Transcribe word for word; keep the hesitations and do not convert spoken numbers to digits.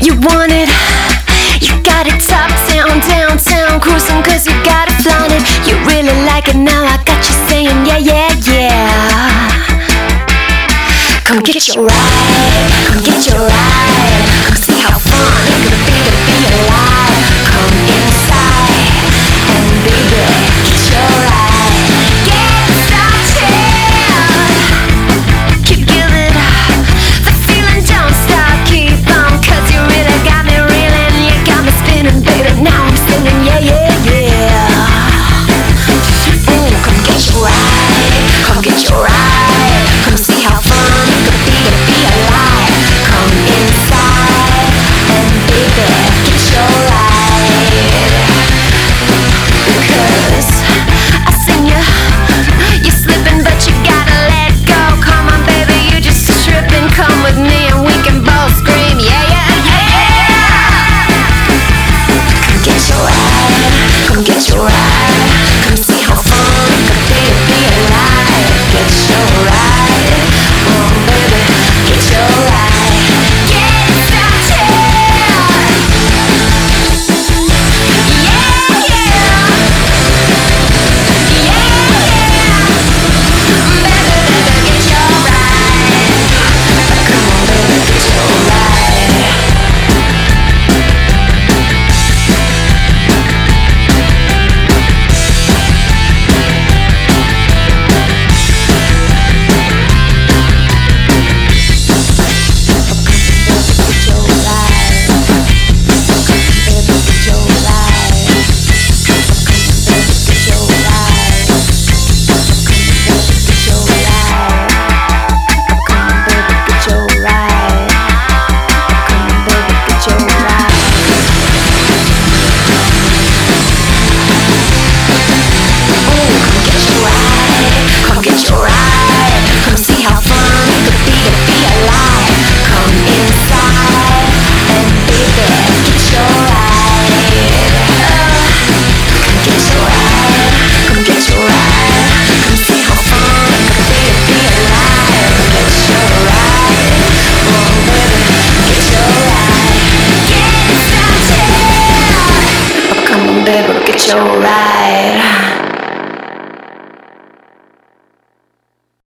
You want it, you got it top down, downtown, cruising cause you got it flaunted. You really like it now, I got you saying yeah, yeah, yeah. Come get your ride, come get your ride. Come see how fun it's gonna be to be alive. Come inside, and baby, get your ride. Get started, keep giving up. The feeling don't stop, keep on. Cause you really got me reeling, you got me spinning, baby. Now I'm singing, yeah, yeah, yeah. Mm, come get your ride, come get your ride. Come see how fun it's gonna be to be alive. Come inside, and baby, get your ride. Because I seen you, you're slipping but you gotta let go. Come on baby, you just tripping. Come with me and we can both scream, yeah, yeah, yeah. Come get your ride, come get your ride. Come see how fun it's gonna be to be alive. Get your ride, oh baby, get your ride. Get started, yeah, yeah, yeah, baby, baby, get your ride. Come on baby, get your ride. Baby, get your ride.